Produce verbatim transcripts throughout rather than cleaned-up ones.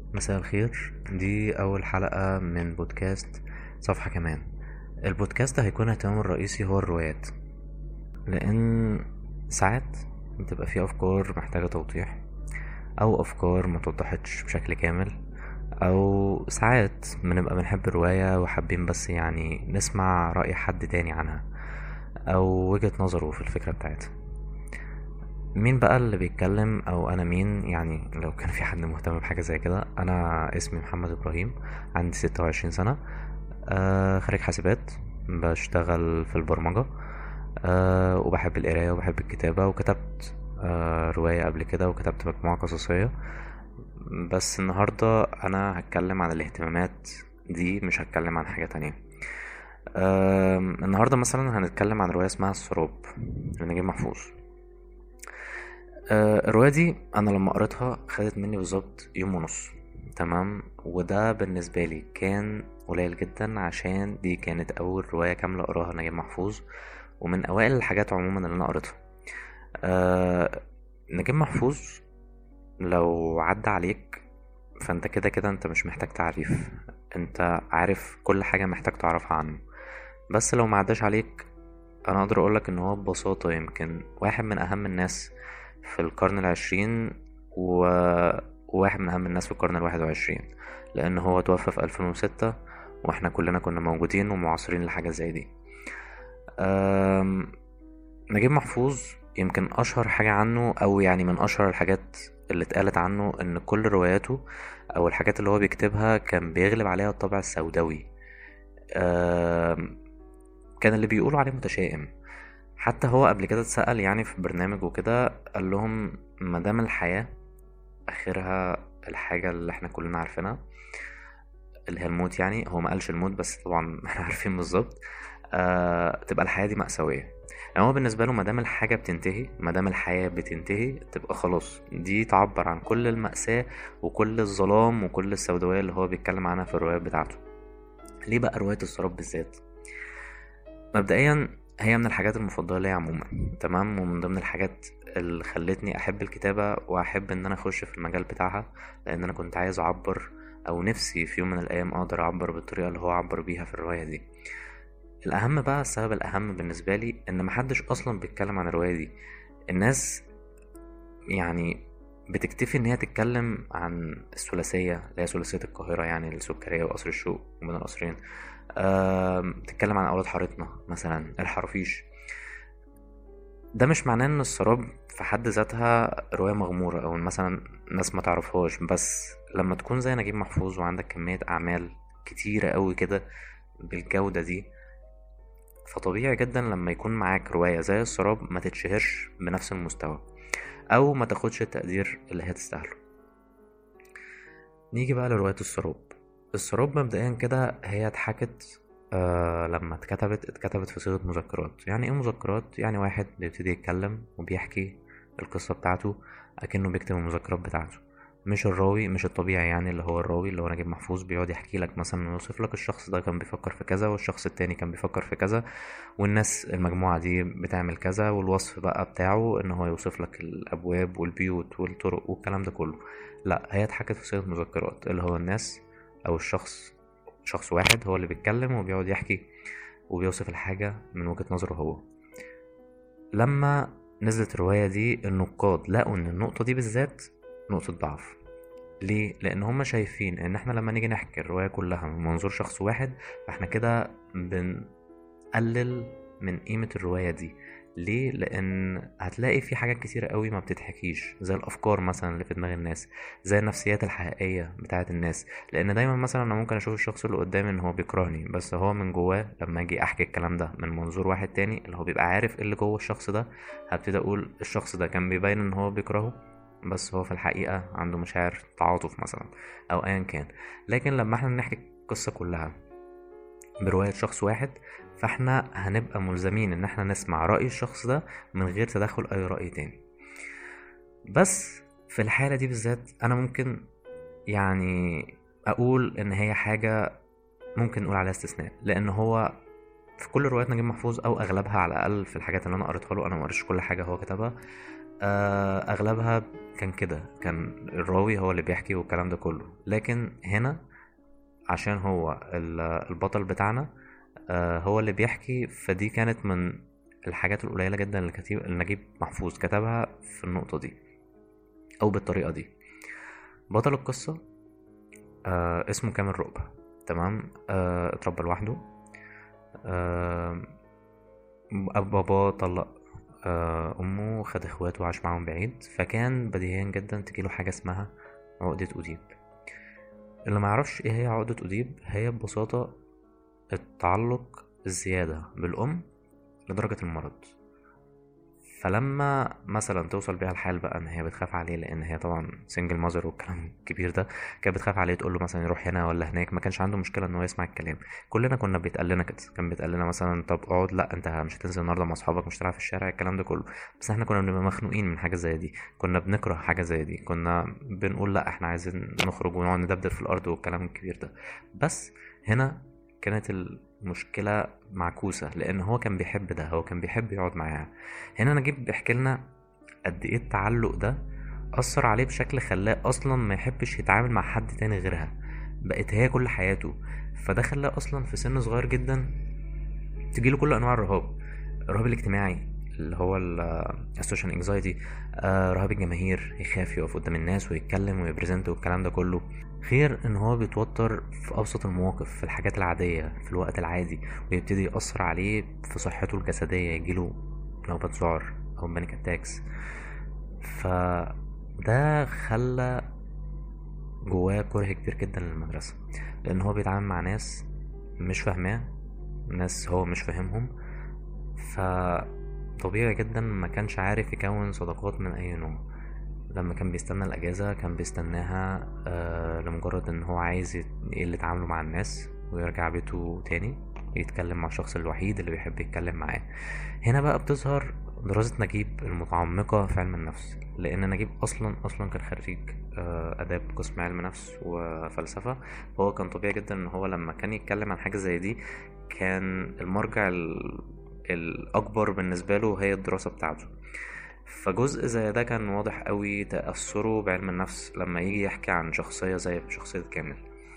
مساء الخير. دي أول حلقة من بودكاست صفحة كمان. البودكاست هيكون اهتمامه الرئيسي هو الروايات، لأن ساعات بتبقى في أفكار محتاجة توضيح، أو أفكار ما توضحتش بشكل كامل، أو ساعات بنبقى بنحب الرواية وحابين بس يعني نسمع رأي حد تاني عنها أو وجهة نظره في الفكرة بتاعتها. مين بقى اللي بيتكلم او انا مين؟ يعني لو كان في حد مهتم بحاجة زي كده، انا اسمي محمد ابراهيم، عندي ستة وعشرين سنة، آه خريج حاسبات، بشتغل في البرمجة، آه وبحب القراية وبحب الكتابة، وكتبت آه رواية قبل كده، وكتبت مجموعة قصصية. بس النهاردة انا هتكلم عن الاهتمامات دي، مش هتكلم عن حاجة تانية. آه النهاردة مثلا هنتكلم عن رواية اسمها السراب لنجيب محفوظ. آه، الرواية دي أنا لما قريتها خدت مني بالظبط يوم ونص. تمام، وده بالنسبة لي كان قليل جدا، عشان دي كانت أول رواية كاملة أقراها نجيب محفوظ، ومن أوائل الحاجات عموما اللي أنا قريتها. أه نجيب محفوظ لو عدى عليك فأنت كده كده أنت مش محتاج تعريف، أنت عارف كل حاجة محتاج تعرفها عنه. بس لو ما عداش عليك، أنا أقدر أقولك إن هو ببساطة يمكن واحد من أهم الناس في القرن العشرين، و... وواحد من أهم الناس في القرن الواحد وعشرين، لأن هو توفى في ألفين وستة، وإحنا كلنا كنا موجودين ومعاصرين لحاجة زي دي. أم... نجيب محفوظ يمكن أشهر حاجة عنه، أو يعني من أشهر الحاجات اللي اتقالت عنه، إن كل رواياته أو الحاجات اللي هو بيكتبها كان بيغلب عليها الطابع السوداوي. أم... كان اللي بيقولوا عليه متشائم. حتى هو قبل كده اتسأل يعني في برنامج وكده، قال لهم مادام الحياة اخرها الحاجة اللي احنا كلنا عارفينها، اللي هي الموت، يعني هو ما قالش الموت بس طبعا احنا عارفين بالظبط، آه تبقى الحياة دي مأساوية. يعني هو بالنسبة له مادام الحاجة بتنتهي، مادام الحياة بتنتهي، تبقى خلاص دي تعبر عن كل المأساة وكل الظلام وكل السوداوية اللي هو بيتكلم عنها في الروايات بتاعته. ليه بقى رواية السراب بالذات؟ مبدئيا هي من الحاجات المفضلة ليا عموما، تمام، ومن ضمن الحاجات اللي خلتني احب الكتابة واحب ان انا اخش في المجال بتاعها، لان انا كنت عايز اعبر، او نفسي في يوم من الايام اقدر اعبر بالطريقة اللي هو عبر بيها في الرواية دي. الاهم بقى، السبب الاهم بالنسبة لي، ان محدش اصلا بيتكلم عن الرواية دي. الناس يعني بتكتفي ان هي تتكلم عن الثلاثية اللي هي ثلاثية القاهرة، يعني السكرية وقصر الشوق وبين القصرين. آم، تتكلم عن أولاد حارتنا مثلا الحرافيش. ده مش معناه ان السراب في حد ذاتها رواية مغمورة او مثلا ناس ما تعرفهاش، بس لما تكون زي نجيب محفوظ وعندك كمية اعمال كتيرة قوي كده بالجودة دي، فطبيعي جدا لما يكون معاك رواية زي السراب ما تتشهرش بنفس المستوى، او ما تاخدش التقدير اللي هي تستاهله. نيجي بقى لرواية السراب. السراب مبدئيا كده هي اتحكت، آه لما اتكتبت اتكتبت في صيغة مذكرات. يعني ايه مذكرات؟ يعني واحد بيبتدي يتكلم وبيحكي القصة بتاعته أكنه بيكتب المذكرات بتاعته، مش الراوي، مش الطبيعي، يعني اللي هو الراوي اللي هو نجيب محفوظ بيقعد يحكي لك مثلا ويوصف لك الشخص ده كان بيفكر في كذا، والشخص التاني كان بيفكر في كذا، والناس المجموعة دي بتعمل كذا، والوصف بقى بتاعه ان هو يوصف لك الابواب والبيوت والطرق والكلام ده كله. لا، هي اتحكت في صيغة مذكرات، اللي هو الناس او الشخص، شخص واحد هو اللي بيتكلم وبيقعد يحكي وبيوصف الحاجة من وجهة نظره هو. لما نزلت الرواية دي، النقاد لقوا ان النقطة دي بالذات نقطة ضعف. ليه؟ لان هما شايفين ان احنا لما نيجي نحكي الرواية كلها من منظور شخص واحد، فاحنا كده بنقلل من قيمة الرواية دي. ليه؟ لان هتلاقي في حاجات كتيرة قوي ما بتتحكيش، زي الافكار مثلا اللي في دماغ الناس، زي النفسيات الحقيقية بتاعة الناس. لان دايما مثلا انا ممكن اشوف الشخص اللي قدامي ان هو بيكرهني، بس هو من جواه لما اجي احكي الكلام ده من منظور واحد تاني اللي هو بيبقى عارف ايه اللي جوه الشخص ده، هبتدي اقول الشخص ده كان بيبين ان هو بيكرهه، بس هو في الحقيقة عنده مشاعر تعاطف مثلا، او ايا كان. لكن لما احنا نحكي القصة كلها برواية شخص واحد، فاحنا هنبقى ملزمين ان احنا نسمع رأي الشخص ده من غير تدخل اي رأي تاني. بس في الحالة دي بالذات انا ممكن يعني اقول ان هي حاجة ممكن نقول عليها استثناء، لان هو في كل روايات نجيب محفوظ او اغلبها على الاقل، في الحاجات اللي انا قريتها له، انا ما قريتش كل حاجة هو كتبها، آه، اغلبها كان كده، كان الراوي هو اللي بيحكي والكلام ده كله. لكن هنا عشان هو ال- البطل بتاعنا آه، هو اللي بيحكي، فدي كانت من الحاجات القليلة جدا اللي كتيب اللي نجيب محفوظ كتبها في النقطة دي أو بالطريقة دي. بطل القصة آه، اسمه كامل رؤبة. تمام. آه، اتربى لوحده. آه، بابا طلق آه، أمه، خد اخواته وعاش معاهم بعيد، فكان بديهيا جدا تجيله حاجة اسمها عقدة أديب. اللي ما يعرفش ايه هي عقدة أديب، هي ببساطة التعلق الزيادة بالأم لدرجة المرض. فلما مثلا توصل بيها الحال بقى ان هي بتخاف عليه، لان هي طبعا سنجل ماذر والكلام الكبير ده، كانت بتخاف عليه تقول له مثلا يروح هنا ولا هناك، ما كانش عنده مشكله ان هو يسمع الكلام. كلنا كنا بيتقال لنا كده، كان بيتقال لنا مثلا طب اقعد، لا انت مش هتنزل النهارده مع اصحابك، مش هتلعب في الشارع، الكلام ده كله. بس احنا كنا بنبقى مخنوقين من حاجه زي دي، كنا بنكره حاجه زي دي، كنا بنقول لا احنا عايزين نخرج ونقعد ندبدب في الارض والكلام الكبير ده. بس هنا كانت المشكله معكوسه، لان هو كان بيحب ده، هو كان بيحب يقعد معاها. هنا نجيب بيحكي لنا قد ايه التعلق ده أثر عليه بشكل خلاه أصلا ما يحبش يتعامل مع حد تاني غيرها، بقت هي كل حياته. فده خلاه أصلا في سن صغير جدا تجيله كل أنواع الرهاب. الرهاب الاجتماعي اللي هو السوشيال انكزايتي، رهاب الجماهير، يخاف يقف قدام الناس ويتكلم ويبريزنت والكلام ده كله. غير ان هو بيتوتر في ابسط المواقف، في الحاجات العادية في الوقت العادي، ويبتدي يأثر عليه في صحته الجسدية، يجيله نوبات ذعر او بانيك اتاكس. فده خلى جواه كره كبير جدا للمدرسة، لأن هو بيتعامل مع ناس مش فاهماه، ناس هو مش فاهمهم. فطبيعي جدا ما كانش عارف يكون صداقات من أي نوع. لما كان بيستنى الأجازة كان بيستناها آه لمجرد إن هو عايز يقل تعامله مع الناس ويرجع بيته تاني يتكلم مع الشخص الوحيد اللي بيحب يتكلم معاه. هنا بقى بتظهر دراسة نجيب المتعمقة في علم النفس، لأن نجيب أصلا أصلا كان خريج آه، آداب قسم علم نفس وفلسفة. فهو كان طبيعي جدا إن هو لما كان يتكلم عن حاجة زي دي، كان المرجع ال- الأكبر بالنسبة له هي الدراسة بتاعته. فجزء زي ده كان واضح قوي تأثره بعلم النفس لما يجي يحكي عن شخصية زي شخصية كامل.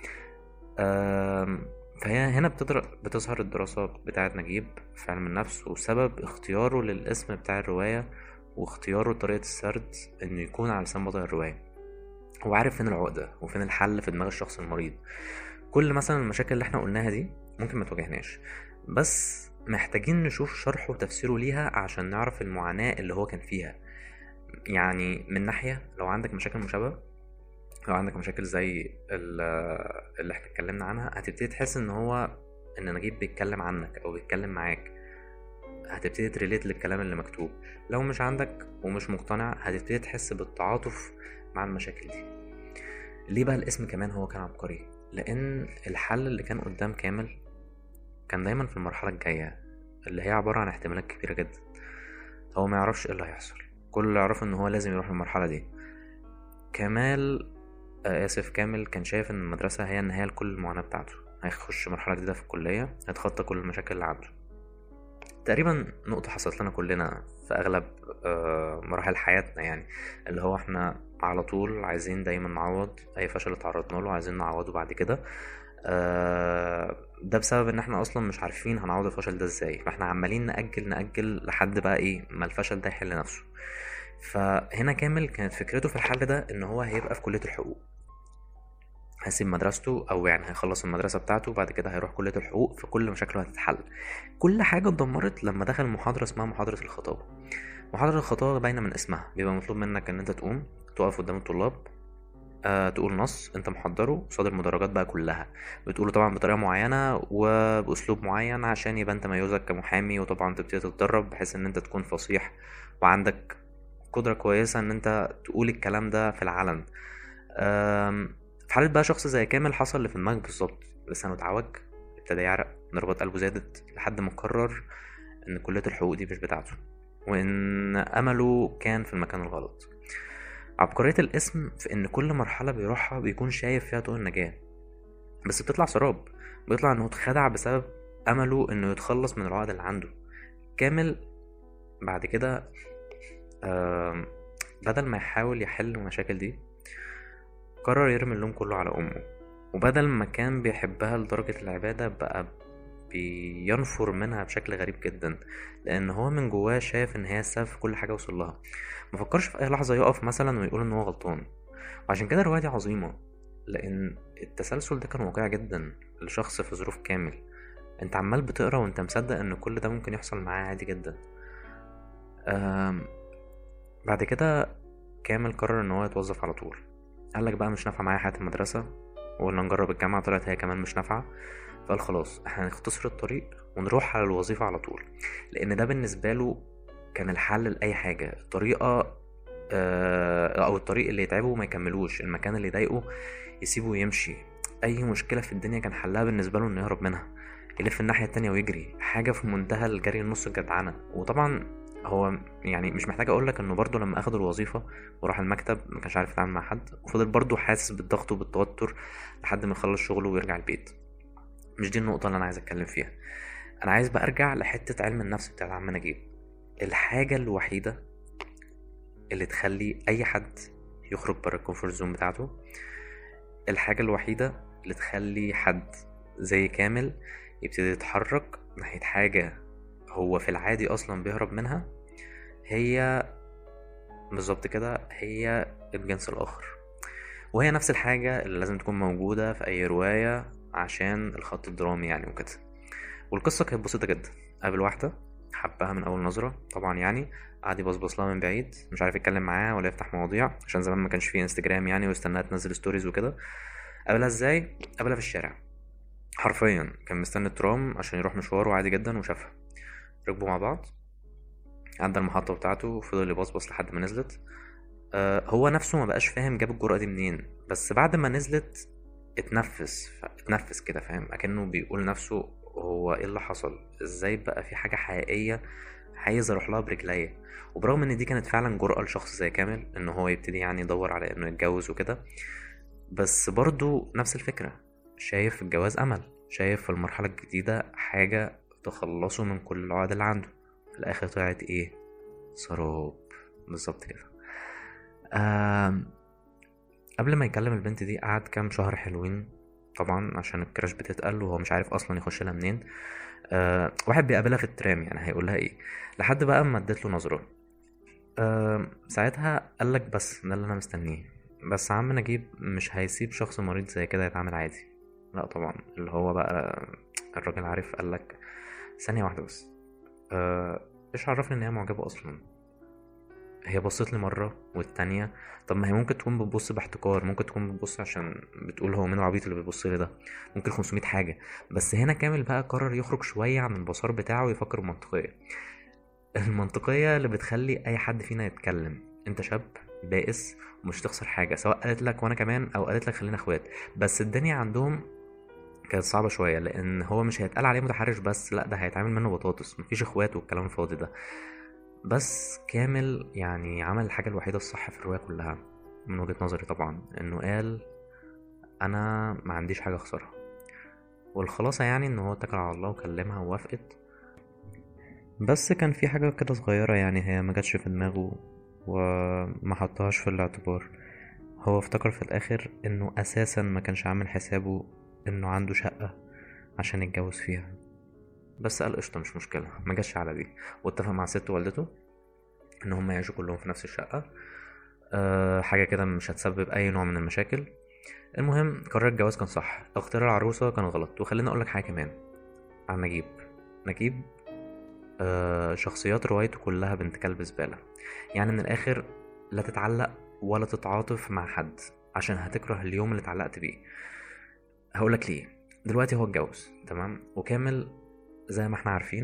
آم، فهي هنا بتدر- بتظهر الدراسة بتاعة نجيب في علم النفس، وسبب اختياره للاسم بتاع الرواية واختياره طريقة السرد انه يكون على لسان بطل الرواية. هو عارف فين العقدة وفين الحل في دماغ الشخص المريض. كل مثلا المشاكل اللي احنا قلناها دي ممكن ما تواجهناش، بس محتاجين نشوف شرحه وتفسيره ليها عشان نعرف المعاناة اللي هو كان فيها. يعني من ناحية لو عندك مشاكل مشابهة، لو عندك مشاكل زي ال- اللي احنا اتكلمنا عنها، هتبتدي تحس ان هو ان نجيب بيتكلم عنك او بيتكلم معاك، هتبتدي تريليت للكلام اللي مكتوب. لو مش عندك ومش مقتنع، هتبتدي تحس بالتعاطف مع المشاكل دي. ليه بقى الاسم كمان هو كان عبقري؟ لان الحل اللي كان قدام كامل كان دايما في المرحلة الجاية، اللي هي عبارة عن احتمالات كبيرة جدا. هو ما يعرفش ايه اللي هيحصل، كل اللي يعرفه ان هو لازم يروح المرحلة دي. كمال آه، آسف كامل كان شايف إن المدرسة هي النهاية لكل المعاناة بتاعته. هيخش مرحلة جديدة في الكلية، هيتخطى كل المشاكل اللي عنده. تقريبا نقطة حصلت لنا كلنا في أغلب آه، مراحل حياتنا، يعني اللي هو احنا على طول عايزين دايما نعوض أي فشل اتعرضنا له، عايزين نعوضه بعد كده. آه، ده بسبب ان احنا اصلا مش عارفين هنعوض الفشل ده ازاي، فاحنا عمالين نأجل نأجل لحد بقى ايه ما الفشل ده يحل نفسه. فهنا كامل كانت فكرته في الحل ده ان هو هيبقى في كلية الحقوق، هيسيب مدرسته، او يعني هيخلص المدرسه بتاعته وبعد كده هيروح كليه الحقوق، فكل مشاكله هتتحل. كل حاجه اتدمرت لما دخل محاضره اسمها محاضره الخطابه. محاضره الخطابه باينه من اسمها، بيبقى مطلوب منك ان انت تقوم تقف قدام الطلاب، آه تقول نص انت محضره قصاد المدرجات بقى كلها، بتقوله طبعا بطريقه معينه وباسلوب معين عشان يبان تميزك كمحامي، وطبعا تبتدي تتدرب بحيث ان انت تكون فصيح وعندك قدره كويسه ان انت تقول الكلام ده في العلن. أم، في حالة بقى شخص زي كامل حصل اللي في دماغك بالظبط، لسانه اتعوج، ابتدى يعرق، ضربات قلبه زادت، لحد ما قرر ان كلية الحقوق دي مش بتاعته، وان امله كان في المكان الغلط. عبقرية الاسم في ان كل مرحلة بيروحها بيكون شايف فيها طول النجاة، بس بتطلع سراب، بيطلع انه اتخدع بسبب امله انه يتخلص من العقد اللي عنده. كامل بعد كده آم، بدل ما يحاول يحل المشاكل دي قرر يرمي اللوم كله على أمه. وبدل ما كان بيحبها لدرجة العبادة بقى بينفر منها بشكل غريب جدا، لأن هو من جواه شايف إن هي السبب في كل حاجة وصل لها. مفكرش في أي لحظة يقف مثلا ويقول إن هو غلطان. وعشان كده الرواية دي عظيمة، لأن التسلسل ده كان واقعي جدا لشخص في ظروف كامل. انت عمال بتقرا وانت مصدق ان كل ده ممكن يحصل معاه عادي جدا. آم، بعد كده كامل قرر ان هو يتوظف على طول. قالك بقى مش نافعة معايا حياة المدرسة، وقلنا نجرب الجامعة، طلعت هي كمان مش نافعة. فقال خلاص احنا هنختصر الطريق ونروح على الوظيفة على طول، لأن ده بالنسبة له كان الحل لأي حاجة. الطريقة آه، أو الطريق اللي يتعبه وما يكملوش، المكان اللي يضايقه يسيبه ويمشي. أي مشكلة في الدنيا كان حلها بالنسبة له إنه يهرب منها، يلف الناحية التانية ويجري. حاجة في منتهى الجري النص الجدعنة. وطبعا هو يعني مش محتاج اقولك انه برضه لما اخد الوظيفة وراح المكتب ما كانش عارف يتعامل مع حد، وفضل برضه حاسس بالضغط وبالتوتر لحد ما يخلص شغله ويرجع البيت. مش دي النقطة اللي انا عايز اتكلم فيها. انا عايز بقى ارجع لحتة علم النفس بتاع عم نجيب. الحاجة الوحيدة اللي تخلي اي حد يخرج بره الكومفورت زون بتاعته، الحاجة الوحيدة اللي تخلي حد زي كامل يبتدي يتحرك ناحية حاجة هو في العادي اصلا بيهرب منها، هي بالظبط كده، هي الجنس الآخر. وهي نفس الحاجة اللي لازم تكون موجودة في أي رواية عشان الخط الدرامي يعني وكده. والقصة كانت بسيطة جدا. قابل واحدة حبها من أول نظرة طبعا، يعني قعد يبصبص لها من بعيد، مش عارف يتكلم معاها ولا يفتح مواضيع عشان زمان ما كانش فيه انستجرام يعني ويستناها تنزل ستوريز وكده. قابلها ازاي؟ قابلها في الشارع حرفيا، كان مستني الترام عشان يروح مشواره عادي جدا وشافها. ركبوا مع بعض، عدى المحطة بتاعته وفضل يبصبص لحد ما نزلت. آه، هو نفسه ما بقاش فاهم جاب الجرأة دي منين، بس بعد ما نزلت اتنفس ف- اتنفس كده، فاهم؟ اكنه بيقول نفسه هو ايه اللي حصل، ازاي بقى في حاجة حقيقية عايز اروح لها برجليا. وبرغم ان دي كانت فعلا جرأة لشخص زي كامل ان هو يبتدي يعني يدور على انه يتجوز وكده، بس برضو نفس الفكرة. شايف في الجواز امل، شايف في المرحلة الجديدة حاجة تخلصه من كل العقد اللي عنده. في الاخر طلعت ايه؟ سراب. بالظبط كده. آم، قبل ما يكلم البنت دي قعد كام شهر حلوين طبعا عشان الكراش بتتقل وهو مش عارف اصلا يخش لها منين. أه واحد بيقابلها في الترام، يعني هيقول لها ايه؟ لحد بقى ما ادت له نظره. أه ساعتها قال لك بس ده اللي انا مستنيه. بس عم نجيب مش هيسيب شخص مريض زي كده يتعامل عادي. لا طبعا، اللي هو بقى الراجل عارف. قال لك ثانيه واحده بس، أه ايش عرفني ان هي معجبه اصلا؟ هي بصت لي مرة والتانية. طب ما هي ممكن تكون بتبص باحتقار، ممكن تكون بتبص عشان بتقول هو مين العبيط اللي بيبص لي ده، ممكن خمسمية حاجة. بس هنا كامل بقى قرر يخرج شوية عن البصار بتاعه ويفكر بمنطقية. المنطقية اللي بتخلي أي حد فينا يتكلم. أنت شاب بائس ومش تخسر حاجة، سواء قالت لك وأنا كمان أو قالت لك خلينا اخوات. بس الدنيا عندهم كانت صعبة شوية، لأن هو مش هيتقال عليه متحرش بس، لأ ده هيتعامل منه بطاطس، مفيش اخوات والكلام الفاضي ده. بس كامل يعني عمل الحاجة الوحيدة الصح في الرواية كلها من وجهة نظري طبعا، انه قال انا ما عنديش حاجة اخسرها. والخلاصة يعني ان هو اتكل على الله وكلمها ووافقت. بس كان في حاجة كده صغيرة يعني هي ما جاتش في دماغه وما حطهاش في الاعتبار. هو افتكر في الاخر انه اساسا ما كانش عامل حسابه انه عنده شقة عشان يتجوز فيها. بس قال قشطة مش مشكلة، ما جاش على دي. واتفق مع ست والدته ان هم يعيشوا كلهم في نفس الشقة. أه حاجة كده مش هتسبب أي نوع من المشاكل. المهم قرار الجواز كان صح، اختيار العروسة كان غلط. وخليني أقولك حاجة كمان عن نجيب. نجيب أه شخصيات روايته كلها بنت كلب زبالة. يعني من الآخر لا تتعلق ولا تتعاطف مع حد عشان هتكره اليوم اللي اتعلقت بيه. هقولك ليه. دلوقتي هو اتجوز تمام، وكامل زي ما احنا عارفين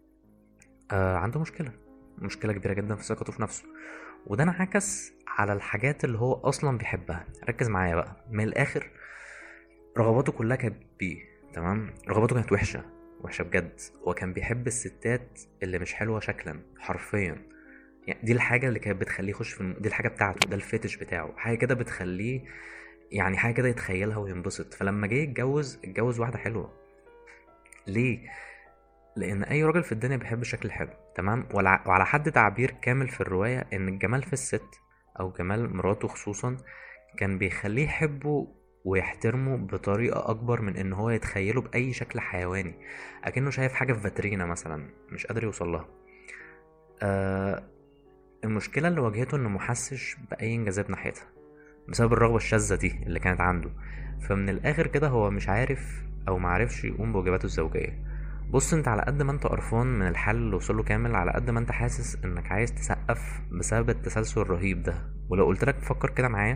أه عنده مشكلة، مشكلة كبيرة جدا في ثقته في نفسه. وده انعكس على الحاجات اللي هو اصلا بيحبها. ركز معايا بقى من الاخر. رغباته كلها كانت بيه تمام، رغباته كانت وحشه، وحشه بجد. هو كان بيحب الستات اللي مش حلوه شكلا حرفيا. يعني دي الحاجه اللي كانت بتخليه يخش في الم... دي الحاجه بتاعته، ده الفيتش بتاعه، حاجه كده بتخليه يعني حاجه كده يتخيلها وينبسط. فلما جه يتجوز اتجوز واحده حلوه. ليه؟ لان اي راجل في الدنيا بيحب الشكل الحلو، تمام. وعلى وعلى حد تعبير كامل في الرواية ان الجمال في الست او جمال مراته خصوصا كان بيخليه يحبه ويحترمه بطريقة اكبر من ان هو يتخيله باي شكل حيواني، اكنه شايف حاجة في فاترينا مثلا مش قادر يوصلها. آه المشكلة اللي واجهته انه محسش باي انجازات ناحيتها بسبب الرغبة الشاذة دي اللي كانت عنده. فمن الآخر كده هو مش عارف أو معرفش يقوم بواجباته الزوجية. بص، انت على قد ما انت قرفان من الحل اللي وصله كامل، على قد ما انت حاسس انك عايز تسقف بسبب التسلسل الرهيب ده. ولو قلتلك فكر كده معايا،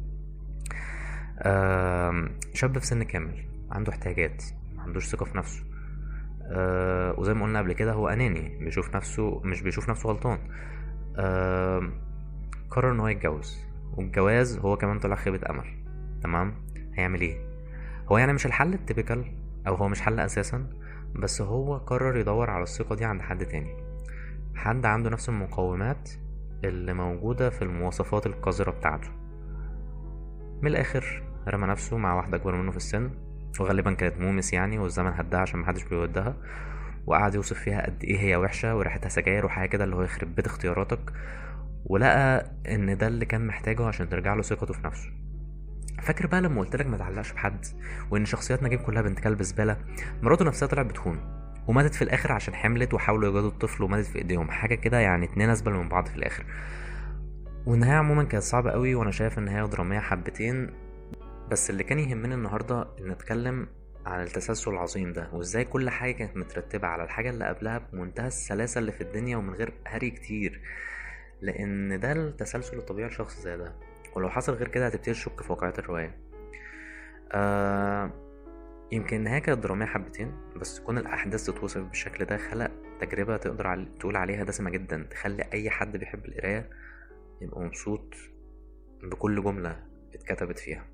آم، شاب في سن كامل عنده احتياجات، معندوش ثقة في نفسه، آه، وزي ما قلنا قبل كده هو أناني، بيشوف نفسه مش بيشوف نفسه غلطان. آم، قرر ان هو يتجوز، والجواز هو كمان طلع خيبة امل. تمام. هيعمل ايه؟ هو يعني مش الحل التيبيكال، او هو مش حل اساسا، بس هو قرر يدور على الثقة دي عند حد تاني، حد عنده نفس المقومات اللي موجودة في المواصفات القذرة بتاعته. من الاخر رمى نفسه مع واحدة اكبر منه في السن، وغالبا كانت مومس يعني، والزمن هداها عشان محدش بيودها، وقعد يوصف فيها قد ايه هي وحشة وريحتها سجاير وحاجة كده اللي هو يخرب بيت اختياراتك. ولقى ان ده اللي كان محتاجه عشان ترجع له ثقته في نفسه. فاكر بقى لما قلت لك ما تعلقش بحد، وان شخصيات نجيب كلها بنت كلب زباله؟ مراته نفسها طلعت بتخون وماتت في الاخر عشان حملت وحاولوا يجادوا الطفل وماتت في ايديهم، حاجه كده يعني، اتنين اسبل من بعض في الاخر. والنهايه عموما كانت صعبه قوي، وانا شايف ان هي دراميه حبتين. بس اللي كان يهمني النهارده ان نتكلم عن التسلسل العظيم ده، وازاي كل حاجه كانت مترتبه على الحاجه اللي قبلها بمنتهى السلاسه اللي في الدنيا ومن غير هري كتير. لان ده التسلسل الطبيعي لشخص زي ده، ولو حصل غير كده هتبتدي تشك في واقعية الرواية. آه يمكن النهاية كانت درامية حبتين، بس كون الأحداث تتوصف بالشكل ده خلق تجربة تقدر عل... تقول عليها دسمة جدا، تخلي أي حد بيحب القراية يبقى مبسوط بكل جملة اتكتبت فيها.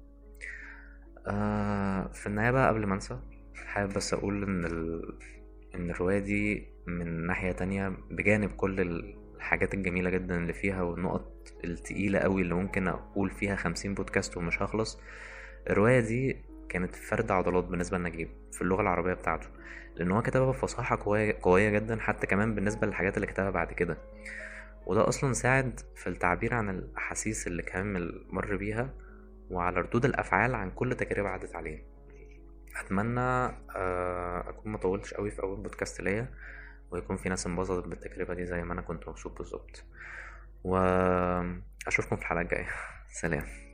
آه في النهاية بقى قبل ما انسى، حابب بس أقول إن ال... إن الرواية دي من ناحية تانية بجانب كل الحاجات الجميلة جدا اللي فيها والنقط التقيلة قوي اللي ممكن أقول فيها خمسين بودكاست ومش هخلص، الرواية دي كانت فرد عضلات بالنسبة لنجيب في اللغة العربية بتاعته، لأن هو كتبها بفصاحة قوية قوية جدا، حتى كمان بالنسبة للحاجات اللي كتبها بعد كده. وده أصلا ساعد في التعبير عن الأحاسيس اللي كامل مر بيها، وعلى ردود الأفعال عن كل تجربة عدت عليه. أتمنى آه، أكون مطولتش قوي في أول بودكاست ليا، ويكون في ناس انبسطت بالتجربة دي زي ما أنا كنت مبسوط بالظبط. وأشوفكم في الحلقة الجاية. سلام.